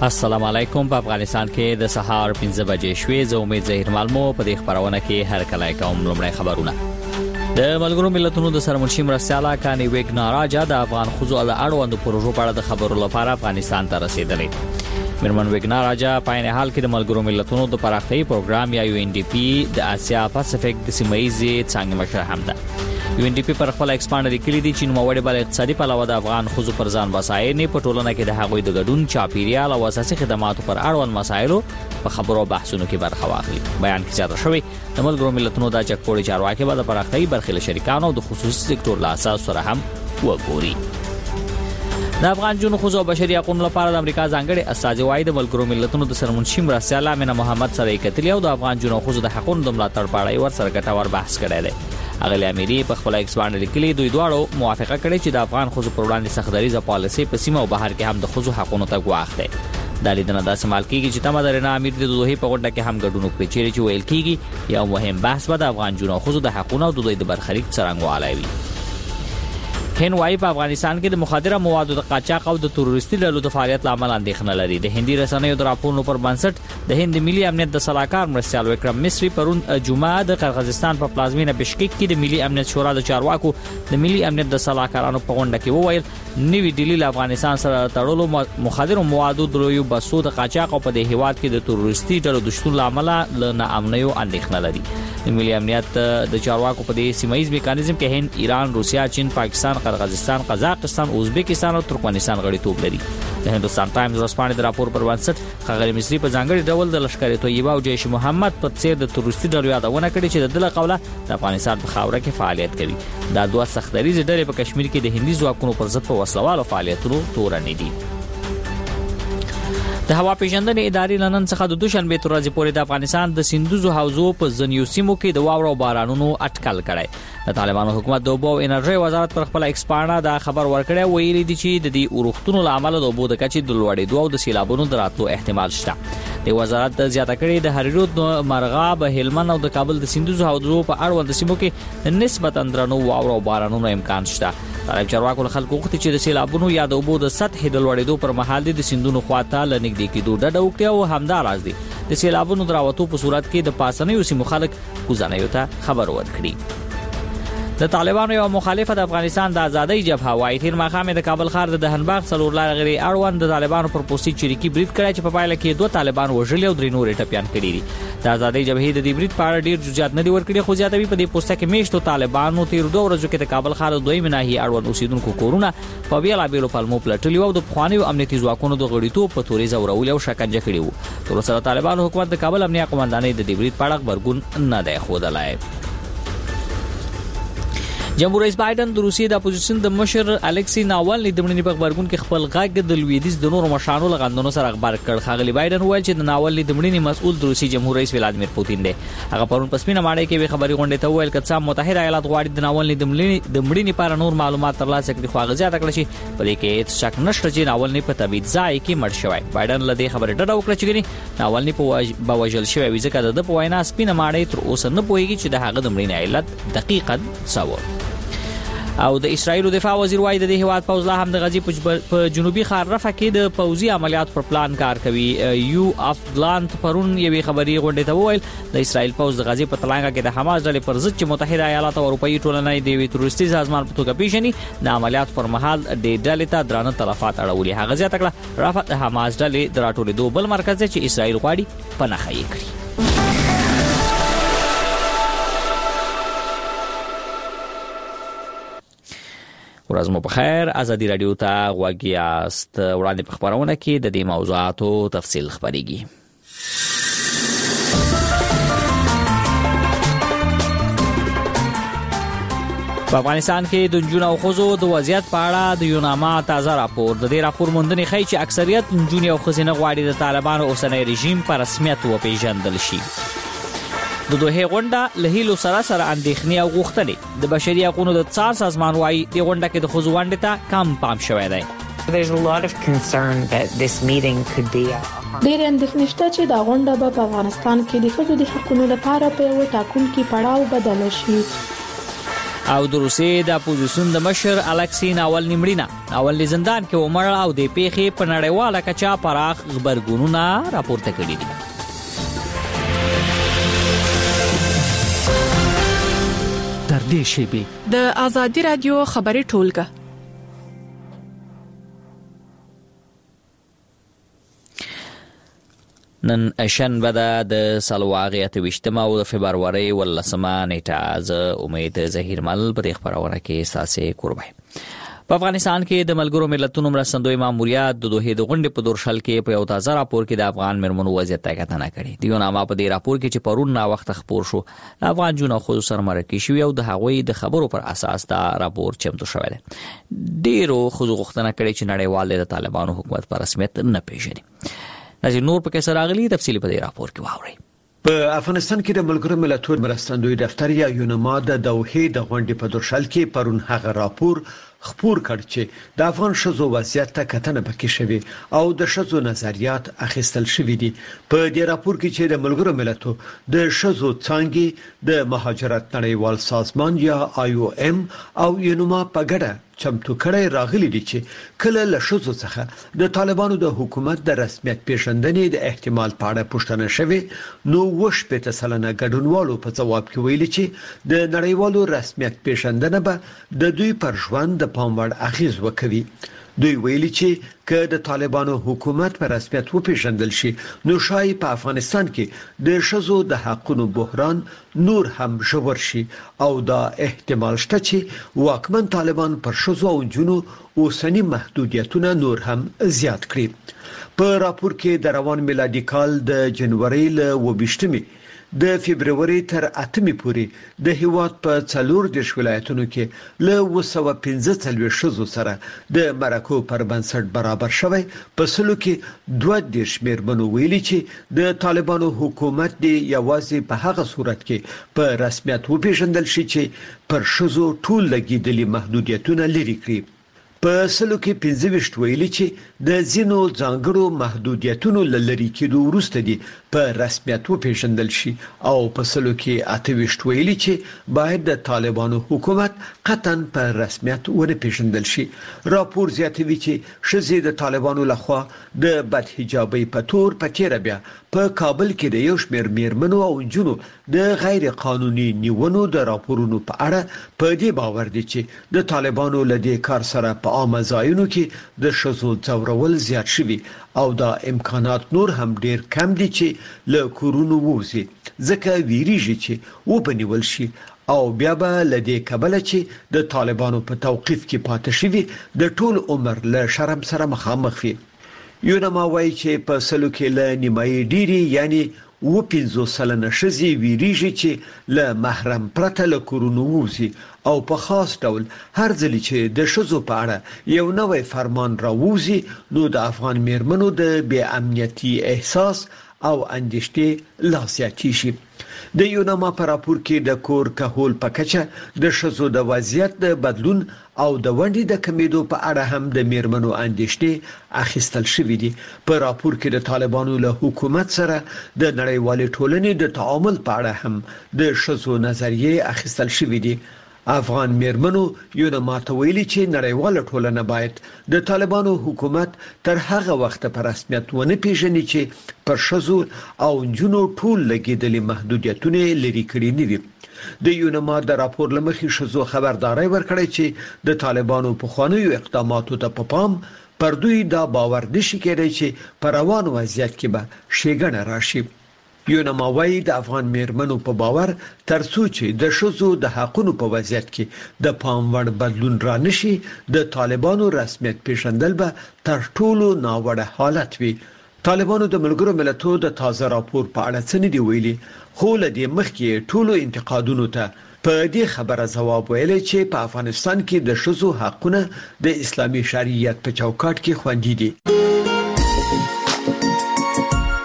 السلام علیکم. په افغانستان کې د سهار 15 بجې شوې. زه امید ظهیر مالمو په دې خبرونه کې هر کله کوم لومړی خبرونه. د ملګرو ملتونو د سرمنشي مرستیاله کانی ویګنا راجا د افغان خزو له اړوند پروژو په اړه د خبرو لپاره افغانستان ته رسیدلې. مرمن ویګنا راجا په عین حال کې د ملګرو ملتونو د پراختیايي پروګرام یا UNDP د آسیا پاسفیک د سیمایي څنګه مشر هم ده. UNDP پر خپل ایکسپاند لیکلي دي چې نو وړي بل اقتصادي پلوه د افغان خزو پر ځان وسایل په ټولنه کې د هغوی د ګډون چاپیریال او اساسي خدماتو پر اړوند مسایلو په خبرو بحثونو کې برخه واخلي. بیان کې زیاته شوی د ملګرو ملتونو د چکپوري چارواکي به د پراختیايي برخې شریکانو د خصوصي سکتور له اساس سره هم وګوري. د افغان جنو خزو بشري حقوقو لپاره د امریکا ځانګړي استازي وايي د ملګرو ملتونو د سرمنشي مرستیاله امینه محمد سره کتلی او د افغان جنو خزو د حقوقو د ملاتړ په اړه ورسره ګټور بحث کړی دی. اغلی اميري په خپل ایکسپاند لیکلي دوی دواړو موافقه کړې چې د افغان خزو پر وړاندې سختدریزه پالیسي په سیمه او بهر کې هم د خزو حقوقو ته ګواښ دی. د لیدنه د سمال کېږي چې تمه درنه امیر د دوه په غونډه کې هم ګډون وکړي چې ویل کېږي یو مهم بحث به د افغان جنو خزو د حقوقو او د دوی د برخلیک څرنګوالی وي. هند وايي په افغانستان کې د مخدره موادو د قاچاق او د تروریستي ډلو د فعالیت لامل اندېښنه لري. د هندي رسنیو د راپورونو پر بنسټ د هند ملي امنیت د صلاحکار مرستیال وکرم مصری پرون جمعه د قرغیزستان په پلازمینه بشکیک کې د ملي امنیت شورا د چارواکو د ملي امنیت د صلاحکارانو په غونډه کې وویل نوې ډیلی له افغانستان سره تړلو مخدره موادو درویو بسو د قاچاق او په د هیواد کې د تروریستي ډلو د شتون لامل له ناامنیو اندېښنه لري. د ملي امنیت د چارواکو په دې سیمایي میکانیزم کې هند، ایران، روسیا، چین، پاکستان، قرغیزستان، قزاقستان، ازبکستان او ترکمنستان غړیتوب لري. د هندوستان ټایمز ورسپانې د راپور پر بنسټ خغلی مصری په ځانګړي ډول د لشکر طیبه او جیش محمد په څیر د تروریستي ډلو یادونه کړې چې د دله قوله د افغانستان په خاوره کې فعالیت کوي. دا دوه سختدریزه ډلې په کشمیر کې د هندي ځواکونو پر ضد په وسلوالو فعالیتونو تورنې دي. د هوا پیژندنې ادارې لنن څخه د دوشنبه تر ورځې پورې د افغانستان د سیندوزو حوزو په ځینو سیمو کې د واورو بارانونو اټکل کړي. د طالبانو حکومت د اوبو او انرژي وزارت پر خپل ایکسپاند دا خبر ورکړی ویلي دي چې د دې اورښتونو لامل د اوبو د کچې د لوړېدو او د سیلابونو دراتلو احتمال شته. د وزارت زیاته کړي د هریرود، مرغاب، هلمند او د کابل د سیندوزو حوزو په اړوند سیمو کې نسبتا درنو واورو بارانونو امکان شته. طالب چارواکو خلکو غوښتي چې د سیلابونو یا د اوبو د سطح د لوړېدو پر مهال د سیندونو خواته لنګدې کېدو ډډه وکړي او همداراز دي د سیلابونو دراوتو په صورت کې د پاسنیو سیمو خلک کوزانیو ته خبر ورکړي. د طالبانو یو مخالفه د افغانستان د ازادۍ جبهه وايي تیر ماښام د کابل ښار د دهنباغ څلور لارې غړي اړوند د طالبانو پر پوسټي چریکي برید کړی چې په پایله کې دوه طالبان وژلي او درې نور ټپيان کړي دي. د ازادۍ جبهې د دې برید په اړه ډیر جزئیات نه دي ورکړي خو زیاتوي په دې پوسټه کې میشتو طالبانو تیر دوه ورځو کې د کابل ښار د دوی مناهي اړوند اوسیدونکو کورونه په بیلابیلو پلمو پلټلي او د پخوانیو امنیتي ځواکونو د غړیتوب په تورې زورول او شکنجه کړي وو. تر اوسه طالبانو حکومت د کابل امنیه قومندانۍ د دې برید په اړه خبرګون نه دی ښودلی. جمهور رئیس بایدن د روسیې د اپوزیشن د مشر الکسی ناوالني د مړینې په خبرګون کې خپل غږ د لویدیز د نورو مشرانو لغندونو سره خبر کړ. خغلی بایدن وویل چې د ناوالني د مړینې مسؤل د روسي جمهور رئیس ولادیمیر پوتین دی. هغه پرون په سپینه ماڼۍ کې وی خبري غونډه ته وویل چې متحده ایالات غواړي د ناوالني د مړینې لپاره نور معلومات ترلاسه کړي خو هغه زیاته کړی چې په دې کې هیڅ شک نشته چې ناوالني په طبيعي ځای کې مړ شوی. بایدن له دې خبرې ډډه وکړه چې ناوالني په وژل شوی وي ځکه د په وینا سپینه ماڼۍ تر اوسه نه پوهیږي چې د هغه د مړینې علت دقیقاً څه و. او د اسرایل دفاع وزیر وايي د هیواد پوز لا هم د غزي په جنوبي ښار رفح کې د پوزي عملیات پر پلان کار کوي. یو اف ګلانت پرون یوې خبري غونډه ته وویل د اسرایل پوز د غزي په تلانګه کې د حماس ډلې پر ضد چې متحده ایالات او اروپאי ټولنې د وی تروریستي سازمان په توګه پیژني د عملیات پر مهال د ډلې ته درانه تلفات اړولي. هغه زیاته کړه رفح د حماس ډلې د راټولېدو بل مرکز چې اسرایل غواړي پناه یې کړي. ورځ مو بخیر. ازادي رادیو ته غوږ یاست. وړاندې په خبرونه کې د دې موضوعاتو تفصیل خبريږي. په افغانستان کې د نجونو او ښځو د وضعیت په اړه د یوناما تازه راپور. د دې راپور موندنې ښیي چې اکثریت نجونې او ښځې نه غواړي د طالبانو اوسنی رژیم په رسمیت وپیژندل شي. د دوه غونډه له هیلو سره اندېښنې او غوښتنې د بشري حقوقو د څار سازمان وايي د غونډه کې د ښځو ونډه ته کم پام شوی دی. There's a lot of concern that this meeting could be ډېر اندېښنې شته چې دا غونډه به په افغانستان کې د ښځو د حقوقو لپاره په یو ټاکونکي پړاو بدل شي. او د روسیې د اپوزیسیون د مشر الکسی ناولني مړینه ناولني زندان کې عمر او د پیښې په نړیواله کچه پراخ خبرګونونه راپورته کړي دي. تر دې شیبې د آزادي رادیو خبري ټولګه نن شنبه د سلواغې 28 او د فبرवरी 18 نیټه ز امید زهیرمل په خبرونه کې ساسې قربای. په افغانستان کې د ملګرو ملتونو مرستندوی ماموریت د دوه د غونډې په دورشل کې په یو تازه راپور کې د افغان مرمنو وضعیت تکتنه کړي. دیو نامه په دې راپور کې چې پرون نا وخت خبر شو افغان جنو خو سره مرکه شو او د هغوی د خبرو پر اساس دا راپور چمتو شوی دی. ډیرو خو غوښتنه کړي چې نړیوال د طالبانو حکومت پر رسمیت نه پیژني. نظیر نور په کې سره غلي تفصیلی په دې راپور کې واوري. په افغانستان کې د ملګرو ملتونو مرستندوی دفتر یا یونما د دوحې د غونډې په دورشل کې پرون هغه راپور خبر کړ چې د افغان شذو وضعیت ته کتنه پکې شوی او د شذو نظریات اخیستل شوی دي. په دې راپور کې چې د ملګرو ملتونو د شذو څنګه د مهاجرت نړیوال سازمان یا IOM او یونما په ګډه چمتو کړي راغلي دي چې کله له شذو څخه د طالبانو د حکومت د رسمیت پیژندنې د احتمال په اړه پوښتنه شوه نو وش په تسلنه ګډونوالو په جواب کې ویلي چې د نړیوالو رسمیت پیژندنه به د دوی پر ژوند د پام وړ اغیز وکوي. دوی ویلي چې که د طالبانو حکومت په رسمیت وپیژندل شي نو شاید په افغانستان کې د شذو د حقونو بحران نور هم ژور شي او دا احتمال شته چې واکمن طالبان پر شذو او جنو اوسنی محدودیتونه نور هم زیات کړي. په راپور کې د روان میلادي کال د جنوري ل 28 د فبرवरी تر 8 پورې د هیواد په 14 ولایتونو کې له 215 شذو سره د مرکو پر بنسټ برابر شوی. په سلو کې 22 مرمنو ویلي چې د طالبانو حکومت دی یوازې په هغه صورت کې په رسمیت وپیژندل شي چې پر شذو ټول لګیدلي محدودیتونه لري کړی. په سلو کې 25 ویلي چې د زینو ځانګړو محدودیتونو لری کېدو وروسته دي په رسمیت وپیژندل شي او په سلو کې 28 ویلي چې باید د طالبانو حکومت قطعا په رسمیت ورپیژندل شي. راپور زیاتوي چې شذې د طالبانو لخوا د بد حجابي په تور په تیر بیا په کابل کې د یو شمېر میرمنو او جنو د غیر قانوني نیونو د راپورونو په اړه په دې باور دي چې د طالبانو لدی کار سره په عامه ځایونو کې د شذو ځورول زیات شوي او دا امکانات نور هم ډیر کم دي چې له کورونو ووزي ځکه ویریږي چې وبنیول شي او بیا به لدی کبل چې د طالبانو په توقیف کې پاتې شوي د ټول عمر له شرم سره مخامخ وي. یونما وایي چې په سلو کې له نیمایي ډیری یعنی و 15 سلنه شذې ویریږي چې له محرم پرته له کورونو ووزي او په خاص ډول هر ځل چې د شذو په اړه یو نوې فرمان راووزي نو د افغان میرمنو د بې امنیتي احساس او اندېښنې لا زیاتې شي. د یونما په راپور کې د کور کهول په کچه د شذو د وضعیت د بدلون او د ونډې د کمیدو په اړه هم د میرمنو اندېښنې اخیستل شوې دي. په راپور کې د طالبانو له حکومت سره د نړیوالې ټولنې د تعامل په اړه هم د شذو نظریې اخیستل شوې دي. افغان میرمنو یونما ته ویلي چې نړیواله ټولنه باید د طالبانو حکومت تر هغه وخت په رسمیت ونه پیژني چې پر شذو او جنو ټول لګیدلي محدودیتونه لري کړی نه وي. د یونما د راپور لمخې شذو خبرداري ورکړی چې د طالبانو په خوانیو اقداماتو ته په پام پر دوی دا باور نشي کېدای چې پر روان وضعیت کې به شیګنه راشي. یونما وايي د افغان میرمنو په باور ترڅو چې د شذو د حقونو په وضعیت کې د پام وړ بدلون را نشي د طالبانو رسمیت پیژندل به تر ټولو ناوړه حالت وي. طالبانو د ملګرو ملتونو د تازه راپور په اړه څه نه دی ویلي خو لدی مخکې ټولو انتقادونو ته په دې خبره جواب ویلي چې په افغانستان کې د شذو حقونه د اسلامي شریعت په چوکاټ کې خوندي دي.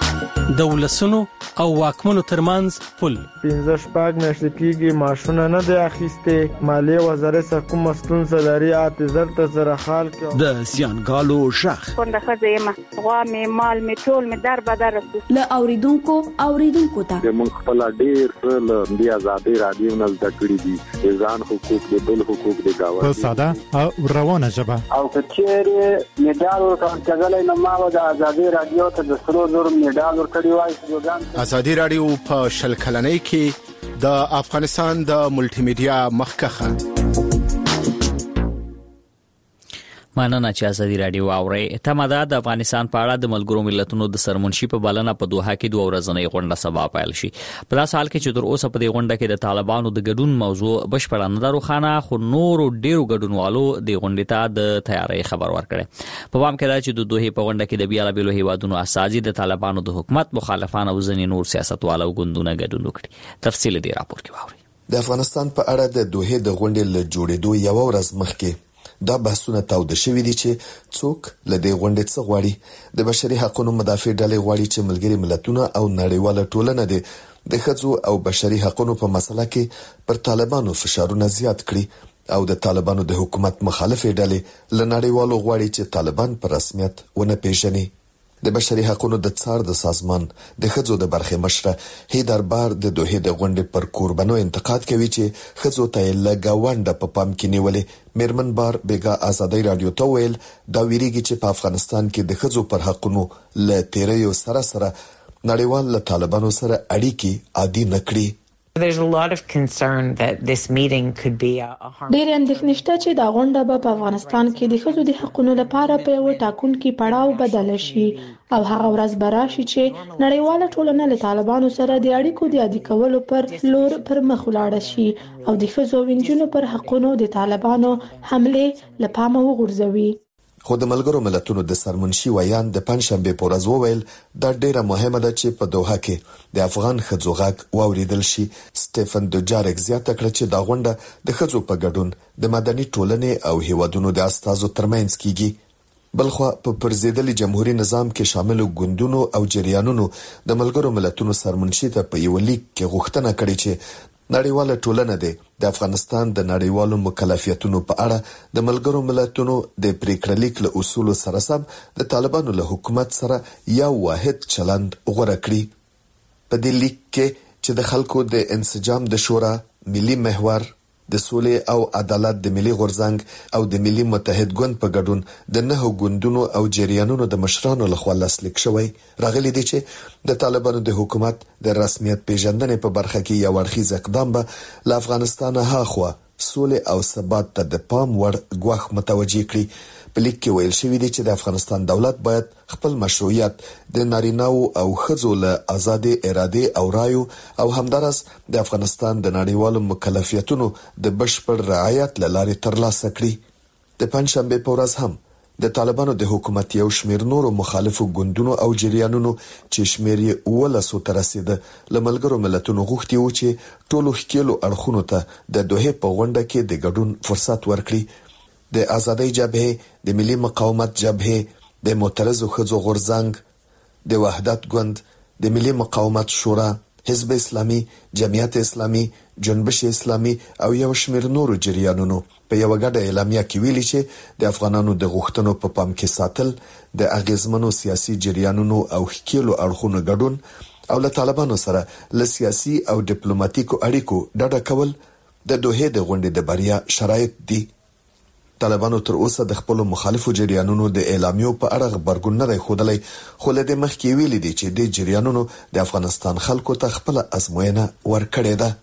د ولسونو او واکمنو ترمنځ پل 15 میاشتې کېږي معاشونه نه دی اخیسته مالیه وزارت سره کوم ستونزه لري اعتذار ته سره حال کې د زیانګالو شخ څنګه خځه غوا می مال می ټول می در بدر له اوریدونکو ته موږ خپل ډیر له بیا آزادي رادیو نه د کړی دي ځان حقوق د بل حقوق د گاوه په ساده او روانه ژبه او کچېره میډال ورکړل کېدل نو ما د آزادي رادیو ته د سرو زر میډال ورکړی وای. آزادي رادیو په شل کلنۍ کې د افغانستان د ملټي میډیا مخکخه مننه چې ازادي رادیو اوري. تماده د افغانستان په اړه د ملګرو ملتونو د سرمنشي په بلنه په دوحه کې 2 ورځنۍ غونډه سبا پیل شي. په داس حال کې چې تر اوسه په دې غونډه کې د طالبانو د ګډون موضوع بشپړ نه دروخانه خو نور ډیرو ګډونوالو د غونډې ته د تیاری خبر ورکړي. په وام کې دا چې د دوحه په غونډه کې د بیلابیلو هیوادونو اساسي د طالبانو د حکومت مخالفان او ځینې نور سیاستوالو ګوندونه ګډون وکړي. تفصیل دی راپور کې واوري. د افغانستان په اړه د دوحه د غونډې له جوړېدو یو ورځ مخکې دا بحثونه تاوده شوي دي چې څوک له دې غونډې څخه غواړي. د بشري حقوقو مدافع ډلې غواړي چې ملګري ملتونه او نړیواله ټولنه د ښځو او بشري حقوقو په مسله کې پر طالبانو فشارونه زیات کړي او د طالبانو د حکومت مخالفې ډلې له نړیوالو غواړي چې طالبان په رسمیت ونه پیژني. د بشري حقوقو د څار د سازمان د ښځو د برخې مشره هیدر بار د دوحه د غونډې پر کوربنو انتقاد کوي چې ښځو ته لګاونده په پام کې نیولې. میرمن بار بیگا آزادی رادیو ته ویل دا ویریږي چې په افغانستان کې د ښځو پر حقوقو له تیریو سره نړیوال له طالبانو سره اړیکې عادي نکړي. There's a lot of concern that this meeting could be a harm. ډېر اندېښنې شته چې دا غونډه په افغانستان کې د ښځو د حقوقو لپاره په یو ټاکونکي پړاو بدل شي او هغه ورځ به راشي چې نړیواله ټولنه له طالبانو سره د اړیکو د عادي کولو پر لور پر مخ ولاړ شي او د ښځو او نجونو پر حقوقو د طالبانو حمله لپاره وغورځوي. خو د ملګرو ملتونو د سرمنشي ویان د پنځشنبه په ورځ وویل دا ډیره مهمه ده چې په دوحه کې د افغان ښځو غږ واوریدل شي. سټيفن دوجارک زیاته کړ چې دا غونډه د ښځو په ګډون د مدني ټولنې او هیوادونو د استازو ترمنځ کیږي. بلخو په پرزیدلي جمهوریت نظام کې شامل ګوندونو او جریانونو د ملګرو ملتونو سرمنشي ته په یو لیک کې غوښتنه کړې چې نړیواله ټولنه د افغانستان د نړیوالو مکلفیتونو په اړه د ملګرو ملتونو د پریکړلیک له اصولو سره سم د طالبانو له حکومت سره یو واحد چلند غوړه کړی. په دې لیک کې چې د خلکو د انسجام د شورا ملي محور د سولې او عدالت د ملي غورځنګ او د ملي متحد ګوند په ګډون د 9 ګوندونو او جریانونو د مشرانو لخوا لاسلیک شوی راغلي دي چې د طالبانو د حکومت د رسمیت پیژندنې په برخه کې یو اړخیز اقدام به له افغانستان هاخوا سولې او ثبات ته د پام وړ ګواښ متوجي کړي. په لیک کې ویل شوی دی چې د افغانستان دولت باید خپل مشروعیت د نارینه‌و او ښځو له آزادي اراده او رایو او همدارس د افغانستان د نړیوالو مکلفیتونو د بشپړ رعایت لارې ترلاسه کړي. د پنځشنبه په ورځ هم د طالبانو د حکومت یو شمیر نورو مخالفو ګوندونو او جریانونو چې شمیر یې 19 ته رسیده لملګرو ملتونو غوښتي و چې ټولو ښکېلو اړخونو ته د دوحه په غونډه کې د ګډون فرصت ورکړي. د آزادۍ جبهه، د ملي مقاومت جبهه، د معترضو ښځو غورځنګ، د وحدت ګوند، د ملي مقاومت شورا، حزب اسلامي، جمعیت اسلامي، جنبش اسلامي او یو شمیر نورو جریانونو په یو غډه اعلامیه کې ویلي چې د افغانانو د غوښتنو په پام کې ساتل، د اغیزمنو سیاسي جریانونو او ښکېلو اړخونو ګډون او له طالبانو سره له سیاسي او ډیپلوماټیکو اړیکو ډډه کول د دوحه د غونډې د بریا شرایط دي. طالبانو تر اوسه د خپل مخالفو جریانونو د اعلامیو په اړه خبرګون نه ښودلی، خو له دې مخکې ویلي دي چې د جریانونو د افغانستان خلکو ته خپل ازموینه ورکړې ده.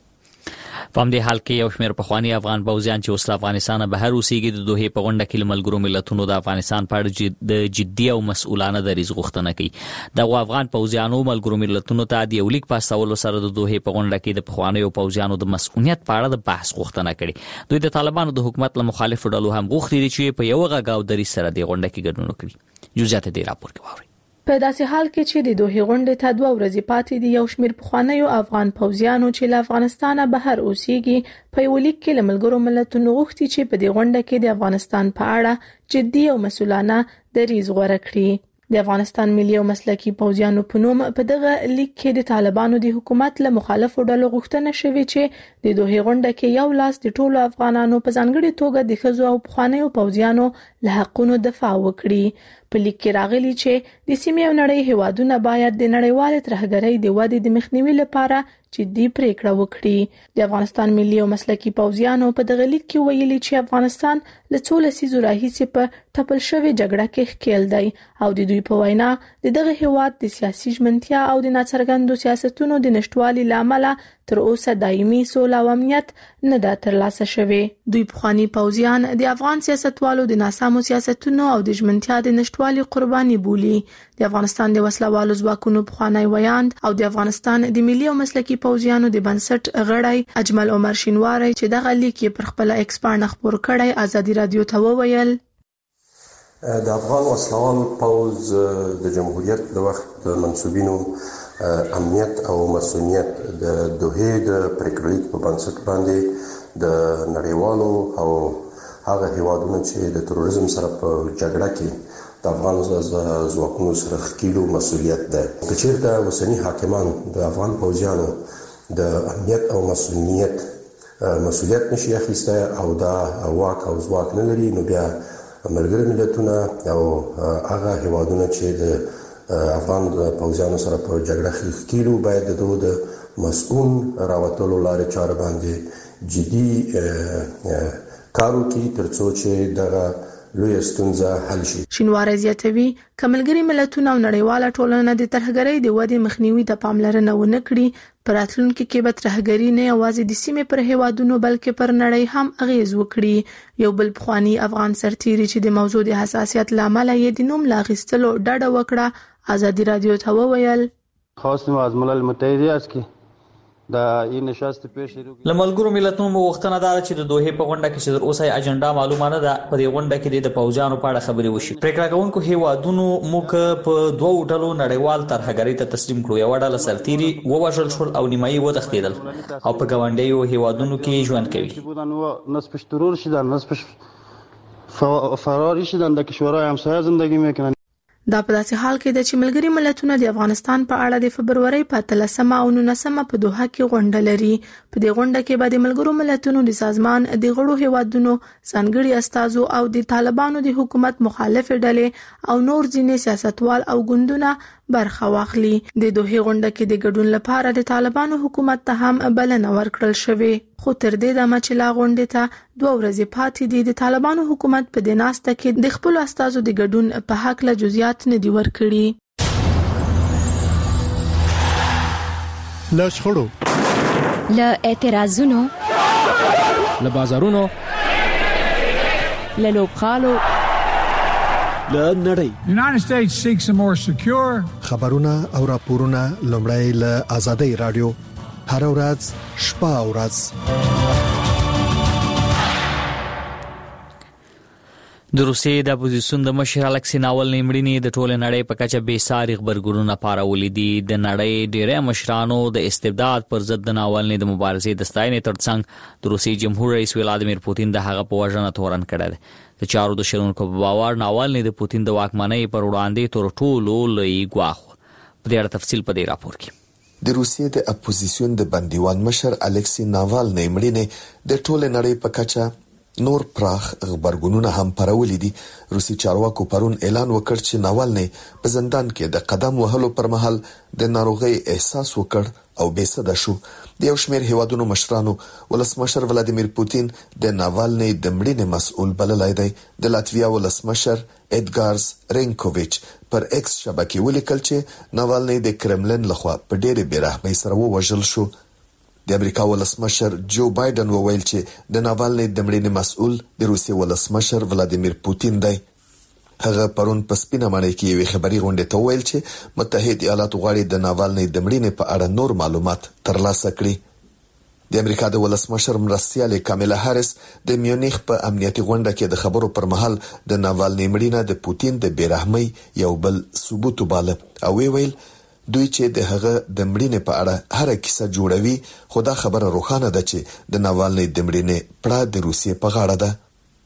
په همدې حال کې یو شمېر پخواني افغان پوځیان چې اوس له افغانستانه بهر اوسېږي د دوحې په غونډه کې له ملګرو ملتونو د افغانستان په اړه د جدي او مسؤلانه دریځ غوښتنه کوي. دغه افغان پوځیانو ملګرو ملتونو ته د یو لیک په استولو سره د دوحې په غونډه کې د پخوانیو پوځیانو د مسؤلیت په اړه د بحث غوښتنه کړې. دوی د طالبانو د حکومت له مخالفو ډلو هم غوښتي دي چې په یو غږ او دریځ سره د غونډه کې ګډون وکړي. جزئیات دې راپور کې واورئ. په داسې حال کې چې د دوحې غونډې ته 2 ورځې پاتې دي، یو شمېر پخوانیو افغان پوځیانو چې له افغانستانه بهر اوسېږي په یو لیک کې له ملګرو ملتونو غوښتي چې په دې غونډه کې د افغانستان په اړه جدي او مسؤلانه دریځ غوره کړي. د افغانستان ملي او مسلکي پوځیانو په نوم په دغه لیک کې د طالبانو د حکومت له مخالفو ډلو غوښتنه شوې چې د دوه غونډه کې یو لاس د ټولو افغانانو په ځانګړي توګه د ښځو او پخوانیو پوځیانو له حقونو دفاع وکړي. په لیک کې راغلي چې د سیمې او نړۍ هیوادونه باید د نړیوال ترهګرۍ د ودې د مخنیوي لپاره جدي پریکړه وکړي. د افغانستان ملي او مسلکي پوځیانو په دغه لیک کې ویلي چې افغانستان له څو لسیزو راهیسې په ټپل شوې جګړه کې ښکېل دی او د دوی په وینا دغه هیواد د سیاسي ژمنتیا او د ناڅرګندو سیاستونو د نشټوالي لامل تر اوسه دایمي سوله او امنیت نه دا ترلاسه شوی. دوی پخوانی پوځیان د افغان سیاستوالو د ناسمو سیاستونو او د ژمنتیا د نشټوالي قرباني بولي. د افغانستان د وسلوالو ځواکونو پخوانی ویاند او د افغانستان د ملي او مسلکي پوځیانو د بنسټ غړی اجمل عمر شینواری چې دغه لیک پر خپل ایکس باندې خبر کړی ازادي رادیو ته وویل د افغان وسلوال پوځ د جمهوریت د وخت منسوبینو امنیت او مسؤلیت د دوه د پریکړلیک په بنسټ باندې د نړیوالو او هغه هیوادونو چې د تروریزم سره په جګړه کې د افغان ځواکونو سره ښکېلو مسؤلیت ده. که چېرته اوسني حاکمان د افغان پوځیانو د امنیت او مسؤلیت نشي اخیستی او دا واک او ځواک نه لري، نو بیا ملګري ملتونه او هغه هیوادونه چې د افغان پوځیانو سره په جګړه کې ښکېلو باید د دوی د مسؤل راوتلو لارې چارې باندې جدي کار وکړي ترڅو چې دغه لوی ستونزه حل شي. شینواری زیاتوي کملګری ملتونه او نړیواله ټولنه د ترهګرۍ د ودې مخنیوي ته پاملرنه ونه کړي. پر راتلونکي کې به ترهګري نه یوازې د سیمې پر هیوادونو بلکې پر نړۍ هم اغیز وکړي. یو بل پخوانی افغان سرتیری چې د موضوع د حساسیت لامل یې د نوم لاغستلو ډډه وکړه ازادي رادیو ته وویل خواستیم از ملل متحده است که دا این نشست پیش رو لملګرو ملتونو وختونه دا چې د دوه په غونډه کې چې در اوسه اجنډا معلومه نه ده. په دې غونډه کې د پوځیانو په اړه خبرې وشي. پریکړه کوونکو هیوادونو موږ په دوه ډلو نړیوال ترهګرۍ ته تسلیم کړو. یو ډله سرتیری ووژل شول او نیمایي وتښتېدل او په ګاونډیو هیوادونو کې ژوند کوي. نصفش ترور شدن، نصفش فراری شدن، در کشورهای همسایه زندگی میکنن. دا په داسې حال کې د چې ملګری ملتونه د افغانستان په اړه د فبرवरी په 13 او 19 په دوحه کې غونډه لري. په دې غونډه کې به د ملګرو ملتونو د سازمان د غړو هیوادونو ځانګړي استازو او د طالبانو د حکومت مخالف ډلې او نور ځینې سیاستوال او ګوندونه برخه واخلي. د دوحه غونډه کې د ګډون لپاره د طالبانو حکومت ته هم بلنه ورکړل شوې. خو تر دې دمه چې لا غونډه ته 2 ورځې پاتې دي، د طالبانو حکومت په دې ناسته کې د خپل استازو د ګډون په حق له جزئیات نه دی ورکړي. له شخړو، له اعتراضونو، له بازارونو، له لوبخالو، له نړۍ. United States seeks a more secure خبرونه او راپورونه لومړی له آزادۍ رادیو هر ورځ شپه او ورځ. د روسیې د اپوزیسیون د مشر الکسی ناولني مړینې د ټوله نړۍ په کچه بې ساري خبرګونونه پارولې دي. د نړۍ ډېری مشرانو د استبداد پر ضد د ناولني د مبارزې د ستاینې ترڅنګ د روسیې جمهور رئیس ولادیمیر پوتین د هغه په وژنه تورن کړی دی. د چارو د شنونکو په باور ناولني د پوتین د واکمنۍ پر وړاندې تر ټولو لوی ګواښ. په دې اړه تفصیل په دې راپور کې. د روسیې د اپوزیسیون د بندیوان مشر الکسی ناوالني مړینې د ټوله نړۍ په کچه نور پراخ خبرګونونه هم پرولې دي. روسي چارواکو پرون اعلان وکړ چې ناوالني په زندان کې د قدم وهلو پر مهال د ناروغۍ احساس وکړ او بېسده شو. د یو شمېر هیوادونو مشرانو ولسمشر ولادیمیر پوتین د ناوالني د مړینې مسؤل بللی دی. د لاتویا ولسمشر اډګارز رینکوویچ پر ایکس شبکې ولیکل چې ناوالني د کرملن لخوا په ډېرې بېرحمۍ سره ووژل شو. د امریکا ولسمشر جو بایدن وویل چې د ناوالني د مړینې مسؤل د روسیې ولسمشر ولادیمیر پوتین دی. هغه پرون په سپینه ماڼۍ کې یوې خبري غونډې ته وویل چې متحده ایالات غواړي د ناوالني د مړینې په اړه نور معلومات ترلاسه کړي. د امریکا د ولسمشر مرستیال کامیلا هاریس د میونخ په امنیتي غونډه کې د خبرو پر مهال د ناوالني مړینه د پوتین د بیرحمۍ یو بل ثبوت وباله او ویل دوی چې د هغه د مړینې په اړه هر کیسه جوړوي، خو دا خبره روښانه ده چې د ناوالني د مړینې پړه د روسیې په غاړه ده.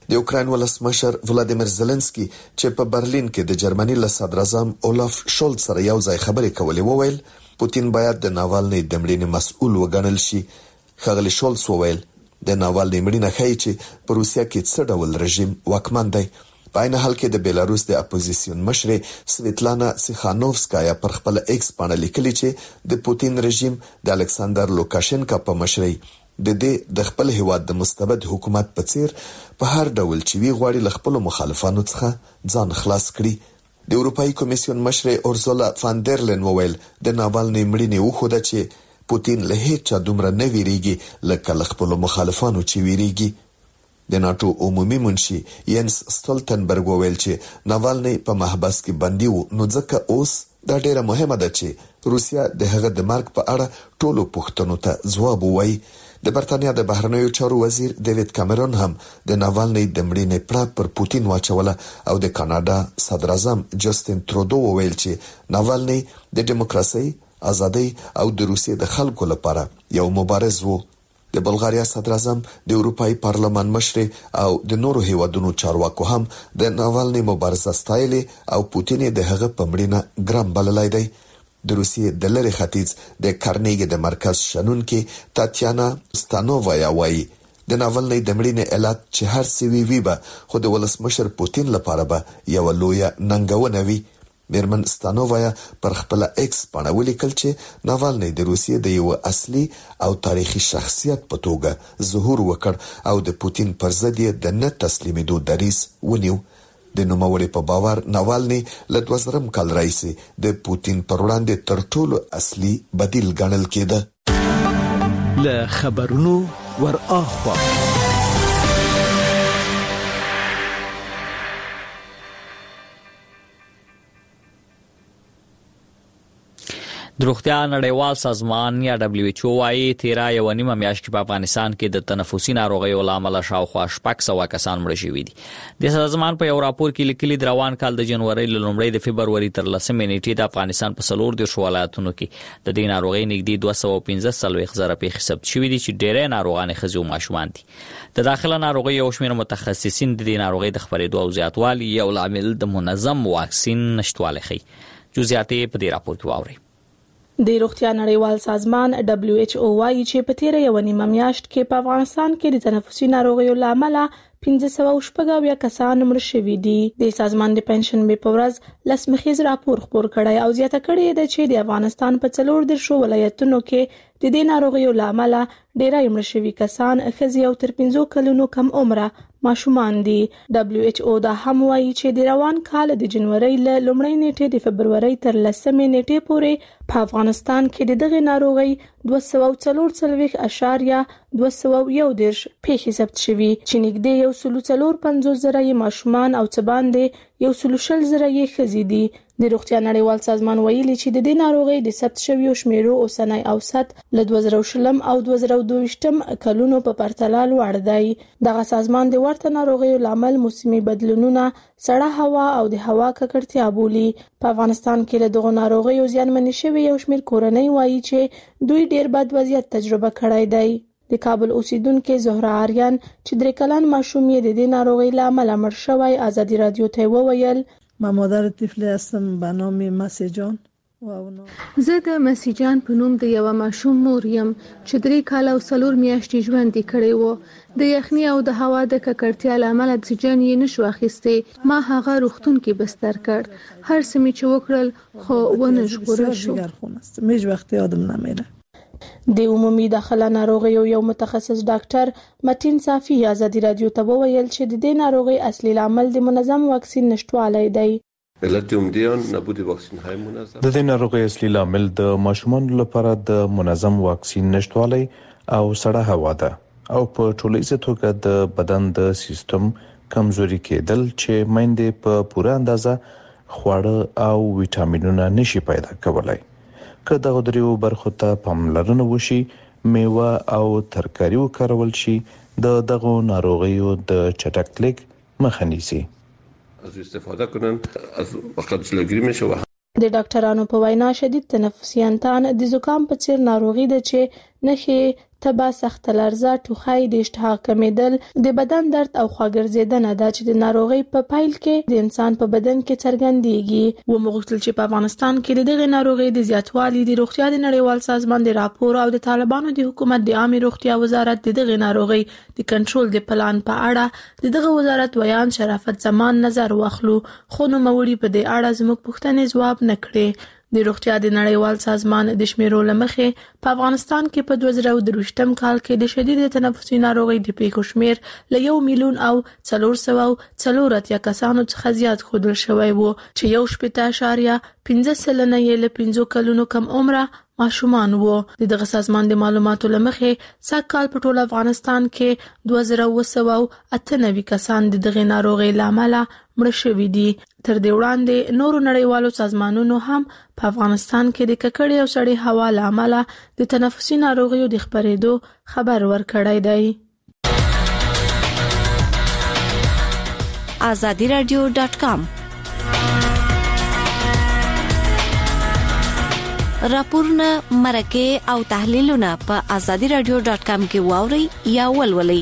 د یوکرين ولسمشر ولادیمیر زيلنسکي چې په برلین کې د جرمني له صدر اعظم اولاف شولټ سره یو ځای خبرې کولې وویل پوتین باید د ناوالني د مړینې مسؤل وګڼل شي. ښاغلي شولټس وویل د ناوالني مړینه ښیي چې په روسیا کې څه ډول رژیم واکمن دی. په عین حال کې د بیلاروس د اپوزیسیون مشرې سویتلانا سیخانوفسکایا پر خپل ایکس باندې لیکلي چې د پوتین رژیم د الکساندر لوکاشنکا په مشرۍ د دې د خپل هیواد د مستبد حکومت په څیر په هر ډول چې وی غواړي ل خپل مخالفانو څخه ځان خلاص کړي. د اروپאי کمیسیون مشرې اورزولا فان در لین وویل د ناوالني مړینې وخوده چې پوتین له هیڅ دومره نه ویریږي لکه ل خپل مخالفانو چې ویریږي. د ناتو عمومي منشي ینس ستولتنبرګ وویل چې ناوالني په محبس کې بندي و نو ځکه اوس دا ډیره مهمه ده چې روسیا د هغه د مرګ په اړه ټولو پوښتنو ته ځواب ووایي. د برتانیا د بهرنیو چارو وزیر ډیوډ کامرون هم د ناوالني د مړینې پړه پر پوتین واچوله او د کاناډا صدر اعظم جسټین ترودو وویل چې ناوالني د دیموکراسي، ازادي او د روسیې د خلکو لپاره یو مبارز وو. د بلغاریا صدر اعظم د اروپאי پارلمان مشرې او د نورو هیوادونو چارواکو هم د ناوالني مبارزه ستایلې او پوتین د هغه په مړینه ګرام بللای دی. د روسیې د لری ختیځ د کارنیګي د مرکز شنونکو تاتیانا ستانووایا وایي د ناوالني د مړینې علت چې هر څه وی به خو د ولسمشر پوتین لپاره به یو لوی ننګونه وي. میرمن ستانووایا پر خپل ایکس باندې ولیکل چې ناوالني د روسیې د یو اصلي او تاریخي شخصیت په توګه ظهور وکړ او د پوتین پر ضد د نه تسلیمېدو دریځ ونیو. د نوموړي په باور ناوالني له 2000 کال راهیسې د پوتین پر وړاندې تر ټولو اصلي بدیل ګڼل کېده. له خبرونو ور اخوا د روغتیا نړیوال سازمان یا WHO وايي 13.5 میاشت کې په افغانستان کې د تنفسي ناروغیو لامل شاوخوا 600 کسان مړ شوي دي. د سازمان په یو راپور کې لیکلي د روان کال د جنوري له لومړۍ د فبرवरी تر 10 نیټې د افغانستان په 14 ولایتونو کې د دې ناروغي نږدې 215,000 پیښې ثبت شوې دي چې ډېرې ناروغان ښځې او ماشومان دي. د داخله ناروغي او شمېر متخصصین د دې ناروغي د خپرېدو او زیاتوالي یو عامل د منظم واکسین نشټوالی ښيي. جزئیات په دې راپور کې واورئ. د روغتیا نړیوال سازمان WHO وايي چې په 13.5 میاشت کې په افغانستان کې د تنفسي ناروغیو لامل 1514 کسان مړ شوي دي. د سازمان د پنځشنبه په ورځ لسمخیز راپور خپور کړی او زیاته کړې ده چې د افغانستان په 14 ولایتونو کې د دې ناروغیو لامل ډېری مړ شوي کسان ښځې او تر 15 کلونو کم عمره ماشومان دي. WHO دا هم وایي چې د روان کال د جنوري له لومړۍ نیټې د فبرवरी تر 10 نیټې پورې په افغانستان کې د دغه ناروغي 244.211 پیښې ثبت شوي چې نږدې 145,000 ماشومان او څه باندې 120,000 ښځې دي. د روغتیا نړیوال سازمان ویلي چې د دې ناروغي د ثبت شویو شمیرو اوسنی اوسط له 2020 او 2022 کلونو په پرتله لوړ دی. دغه سازمان د ورته ناروغیو لامل موسمي بدلونونه، سړه هوا او د هوا ککړتیا بولي. په افغانستان کې له دغه ناروغیو زیانمن شوي یو شمېر کورنۍ وایي چې دوی ډېر بد وضعیت تجربه کړی دی. د کابل اوسیدونکو زهرا آریان چې 3 کلن ماشوم یې د دې ناروغي لامل مړ شوی ازادي رادیو ته وویل ما مادر طفل هستم به نام مسیجان. زه د مسیجان په نوم د یو ماشوم مور یم چې 3 کال او 4 میاشتې ژوند کړی و. د یخني او د هوا د ککړتیا لامل اکسیجن یې نشو اخیستی. ما هغه روغتون کې بستر کړ. هر څه می چې وکړل خو ونه ژغورل شو. هیچ وخت یادم نمیره. د عمومي داخله ناروغیو یو متخصص ډاکټر متین صافي ازادي رادیو ته وویل چې د دې ناروغي اصلي عامل د منظم واکسین نشټوالی دی. د دې ناروغي اصلي عامل د ماشومانو لپاره د منظم واکسین نشټوالی او سړه هوا ده او په ټولیزه توګه د بدن د سیستم کمزوري کېدل چې مینده په پوره اندازه خواړه او ویټامینونه نشي پیدا کولای. که دغه دریو برخو ته پاملرنه وشي، میوه او ترکاری وکارول شي، دغه ناروغیو د چټکتلک مخه نیسي. از استفاده کنن از وقت سلګری میشه. د ډاکټرانو په وینا شدید تنفسي انتان د زکام په څیر ناروغي ده چې نښې تبه، سخت لرزه، ټوخی، د اشتها کمیدل، د بدن درد او خواګرځیدنه ده چې د ناروغۍ په پایل کې د انسان په بدن کې څرګندېږي. ومغوښتل چې په افغانستان کې د دغه ناروغۍ د زیاتوالي د روغتیا د نړیوال سازمان د راپور او د طالبانو د حکومت د عامه روغتیا وزارت د دغه ناروغۍ د کنټرول د پلان په اړه د دغه وزارت ویان شرافت زمان نظر واخلو، خو نو موري په دې اړه زموږ پوښتنې جواب نکړي. د روغتیا د نړیوال سازمان د شمیرو لمخې په افغانستان کې په 2023م کال کې د شدید تنفسي ناروغۍ د پیښو شمیر له 1,440,000 کسانو څخه زیات ښودل شوی و چې 1.5% یې له 5 کلونو کم عمره ماشومان وو. دغه سازمان د معلوماتو لمخې سږکال په ټول افغانستان کې 2298 کسان د دغه ناروغۍ لامل مړه شوي دي. تر دې وړاندې نورو نړیوالو سازمانونو هم په افغانستان کې د ککړې او سړې هوا لامل د تنفسي ناروغیو د خپرېدو خبر ورکړی دی. azadiradio.com راپورونه، مرکه او تحلیلونه په azadiradio.com کې واورئ یا ولولئ.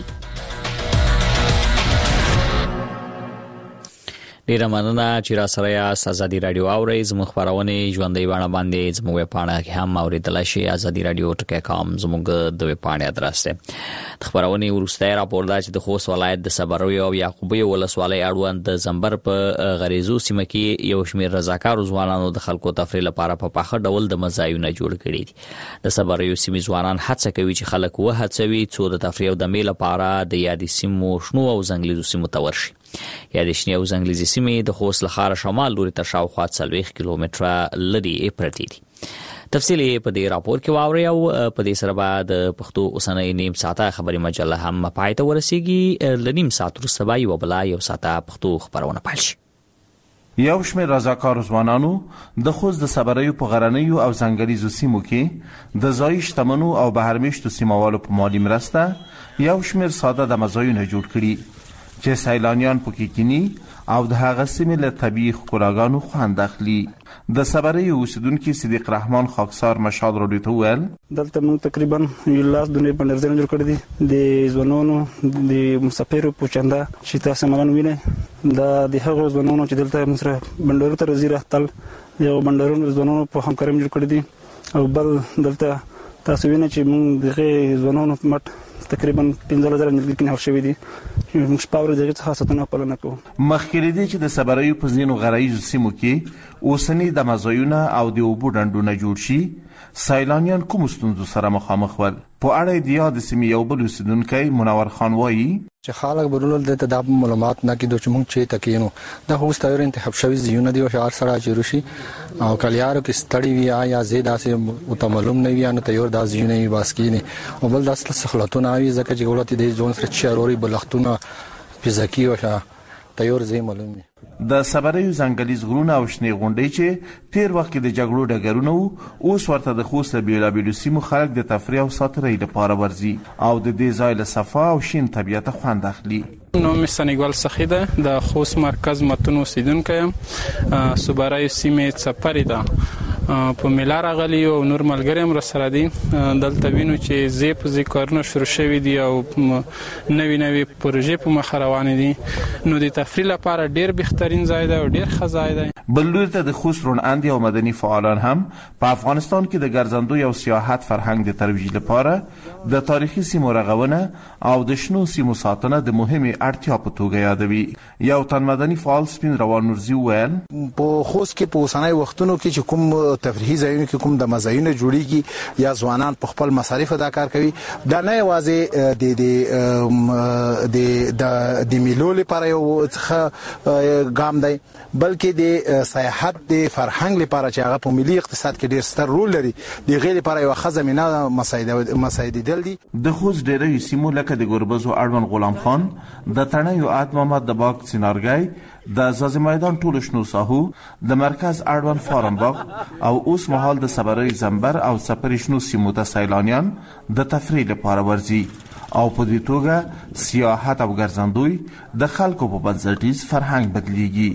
ډیره مننه چې را سره یاست. ازادي رادیو اورئ. زموږ خبرونه ژوندۍ بڼه باندې زموږ ویبپاڼه کې هم اوریدلای شئ. azadiradio.com زموږ د ویبپاڼې ادرس دی. خبرونه ورسته راپور دا چې د خوست ولایت د صبروي او یعقوبي ولسوالۍ اړوند د زمبر په غریزو سیمه کې یو شمېر رضاکار ځوانانو د خلکو تفریح لپاره په پاخه ډول د مزایونه جوړ کړي دي. د صبروي سیمې ځوانان هڅه کوي چې خلک وهڅوي څو د تفریح او د میله لپاره د یادې سیمو شنو او ځنګلیزو سیمو ته ورشي. یادې شنې او ځنګلیزي سیمې د خوست له ښاره شمال لوري ته شاوخوا 40 کیلومتره لرې پرتې دي. تفصیل په دې راپور کې واورئ او په دې سره به د پښتو اوسنۍ نیم ساعته خبري مجله هم پای ته ورسیږي. لنیم ساعت وروسته به یو بله یو ساعته پښتو خبرونه پیل شي. یو شمېر رضاکار ځوانانو د خوست د صبریو په غرنیو او ځنګلیزو سیمو کې د ځایي شتمنو او بهرمېشتو سیموالو په مالي مرسته یو شمېر ساده د مزایونه جوړ کړي چې سیلانیان پکې کینی او د هغه سیمې له طبیعي ښکلاګانو خوند اخلي. د صبریو اوسیدونکي صدیق رحمان خاکسار مشال راډیو ته وویل دلته موږ تقریبا یو لاس دونې بندرځایونه جوړ کړي دي د ځوانانو د مسافرو په چنده چې تاسو ملان وینئ. دا د هغو ځوانانو چې دلته موږ سره بندرو ته راځي راختل یو بندرونو ځوانانو په همکارۍ جوړ کړي دي او بل دلته تاسو وینئ چې موږ دغه ځوانانو په مټ تقریبا 15,000 نیلګي کې شوي دي. موږ په اړه دغه څه ساتنه پالنه کوو. مخکې دې چې د صبریو په ځینو غرایزو سیمو کې اوسنی د مزایونه او د اوبو ډنډونه جوړ شي، سیلانیان کوم ستونزو سره مخامخ ول؟ په اړه د یاد سیمې یو بل اوسیدونکی منور خان وایي چې خلک برول د تداب معلومات نه کیدو چې موږ چې تکینو د هوست اور انتخاب شوی زیونه دی او شهر سره چیروشي او کلیارو کې ستړي وی یا زیاده سه متملوم نه وی نه تیور د زیونه وی باسکینی او بل د اصل سخلتونه وی ځکه چې ولته د ځون سره چاروري بلختونه فزیکی او تیور زی معلومه. د صبریو ځنګلیز غرونه او شنې غونډۍ چې تیر وخت کې د جګړو ډګرونه وو اوس ورته د خوست بیلابیلو سیمو خلک د تفریح او ساتیرۍ لپاره ورځي او د دې ځای له صفا او شین طبیعت خوند اخلي. نوم سنیګل سخی ده، د خوست مرکز متون اوسیدونکی یم. صبریو سیمې څپرې ده په میلا راغلي او نور ملګري هم راسره دي. دلته وینو چې زی په زی کارونه شروع شوي دي او نوې نوې پروژې په مخ روانې دي. نو د تفریح لپاره ډیر بهترین ځای دی او ډیر ښه ځای دی. بل لوري ته د خوست روڼاندې او مدني فعالان هم په افغانستان کې د ګرځندوی او سیاحت فرهنګ د ترویج لپاره د تاریخي سیمو رغونه او د شنو سیمو ساتنه د مهمې اړتیا په توګه یادوي. یو تن مدني فعال سپین روان نورزي وویل په خوست کې په اوسنۍ وختونو کې چې کوم تفریحي ځایونه کې کوم د مزایونه جوړیږي یا ځوانان په خپل مصارف ادا کار کوي، دا نه یوازې د میلو لپاره یو ښه ګام دی بلکې د سیاحت د فرهنګ لپاره چې هغه په ملي اقتصاد کې ډیر ستر رول لري. د غیر لپاره یو ښه زمينه مساعدېدل دي. د خوست ډېری سیمو لکه د ګربز اړوند غلام خان، د تڼیو آد محمد د باغ سینارګای، د زازي میدان ټولو شنو ساحو، د مرکز اړوند فارم باغ او اوس مهال د صبري زمبر او سپری شنو سیمو ته سیلانیان د تفریح لپاره ورځي او په دې توګه سیاحت او ګرځندوی د خلکو په بنسټیز فرهنګ بدلیږي.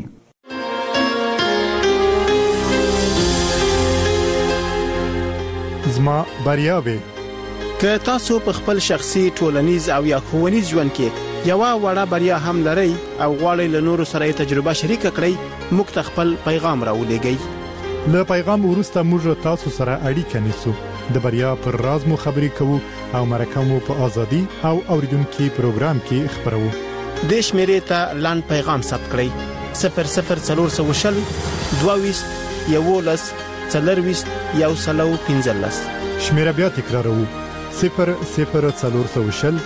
زما بریاوي که تاسو په خپل شخصي ټولنیز او یا ښوونیز ژوند کې یو وړه بریا هم لرئ او غواړئ له نورو سره یې تجربه شریک کړئ موږ ته خپل پیغام راولېږئ. له پیغام وروسته موږ تاسو سره اړیکه نیسو، د بریا پر راز مو خبرې کوو او مرکه مو په ازادي او اوریدونکو پروګرام کې خبرو. د شمیرې ته لاند پیغام ثبت کړئ 00420 22 11 40 115. شمیره بیا تکراروو 00420